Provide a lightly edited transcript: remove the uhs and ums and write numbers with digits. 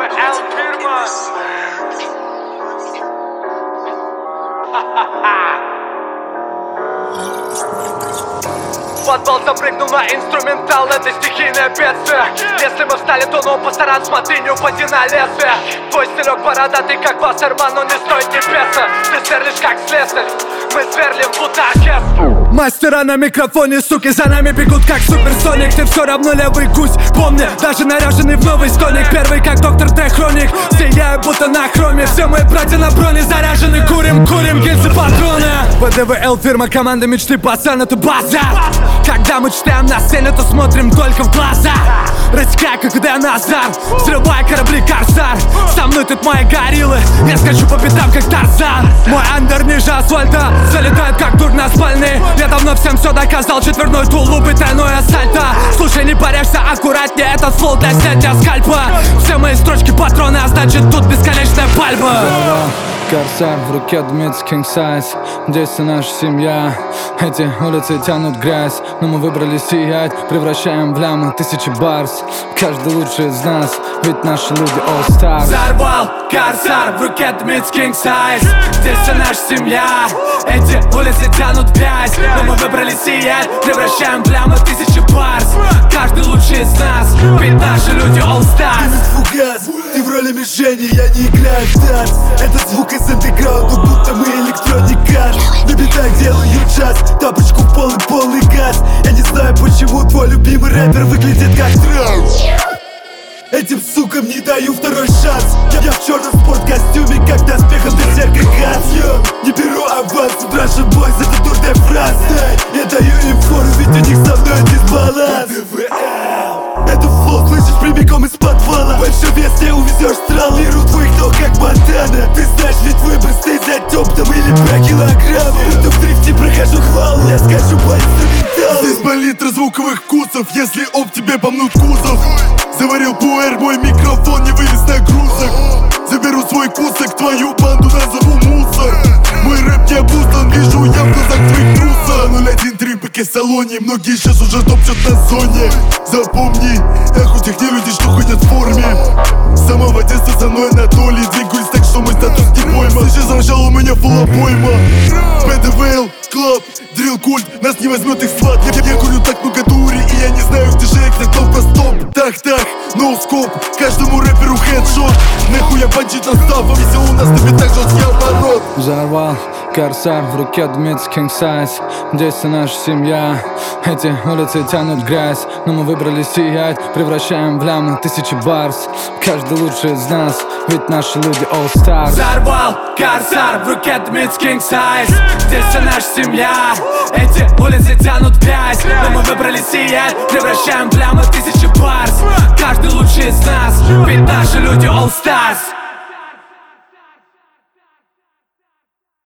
БДВ-Л-фирма. В подвал запрыгнул на инструментал, это стихийное бедствие. Если мы встали, то ну постаран, смотри, не упади на лезвие. Твой стилек бородатый, как Вассерман, но не стоит ни песо. Ты сверлишь, как слесарь, мы сверлим будто оркестр. Мастера на микрофоне, суки, за нами бегут, как суперсоник. Ты все равно левый гусь, помни, даже наряженный в новый стоник. Первый, как доктор Д. Хроник, сияю будто на хроме. Все мои братья на броне заряжены, курим гильзы патроны. БДВ-Л-фирма, команда мечты, пацан, это база. Когда мы читаем на сцене, то смотрим только в глаза. Рассекай, как Назар, взрывай корабли Корсар. Со мной тут мои гориллы, я скачу по пятам, как Тарзан. Мой андер ниже асфальта, залетает, как дур на спальный. Я давно всем все доказал, четверной тулуп и тройное сальто. Слушай, не паряшься, аккуратнее, это ствол для снятия скальпа. Все мои строчки патроны, а значит тут бесконечная пальба. Корсар в руке дымится king size. Здесь вся наша семья. Эти улицы тянут грязь, но мы выбрали сиять. Превращаем в лямы тысячи барс. Каждый лучший из нас, ведь наши люди all stars. Взорвал Корсар, в руке дымится king size. Здесь вся наша семья. Эти улицы тянут грязь, но мы выбрали сиять. Превращаем в лямы тысячи барс. Каждый лучший из нас, ведь наши люди all stars. Ты ведь фугас, ты в роли мишени, я не играю в танц. Этот звук из андеграунда, будто мы электроника. На битах делаю джаз, тапочку в полный газ. Я не знаю, почему твой любимый рэпер выглядит как транс. Этим сукам не даю второй шанс. Я в черном спорткостюме, как доспехом берсерка газ. Не беру аванс, тут Russian Boys, это Тур де Франс. Я даю им фору, ведь у них со мной дисбаланс. Это флоу, слышишь, прямиком из подвала. Большой вес не увезешь страл, лиру твоих ног, как Монтана. Ты знаешь, ведь выбор стоит за тептом или по килограмму. Будто в дрифте прохожу хвал, я скажу по инструменталу. Здесь палитра звуковых вкусов, если об тебе помнут кузов. Заварил пуэр, мой микрофон не вывез на грузах. Заберу свой кусок, твою банду назову мусор. Мой рэп не обуздан, вижу я в глазах твоих трусов. 013 ПК в салоне, многие сейчас уже топчут на зоне. Запомни, эх, у тех не люди, что ходят в форме. С самого детства со мной Анатолий, двигаюсь так, что мой статус не пойма. Сейчас замшал, у меня фул обойма. БДВ, клаб, дрил культ, нас не возьмет их сват. Я курю так много дури, и я не знаю, где же их, только стоп. Так, ноускоп, каждому рэперу хедшот. Нахуй я бандит настав, а весел у нас на битах жесткий оборот. Взорвал Корсар, в руке дымится king size. Здесь вся наша семья. Эти улицы тянут грязь, но мы выбрали сиять. Превращаем в лямы тысячи барс. Каждый лучший из нас, ведь наши люди all stars. Взорвал Корсар, в руке дымится king size. Здесь вся наша семья. Эти улицы тянут грязь, но мы выбрали сиять. Превращаем в лямы тысячи барс. Каждый лучший из нас, ведь наши люди all stars.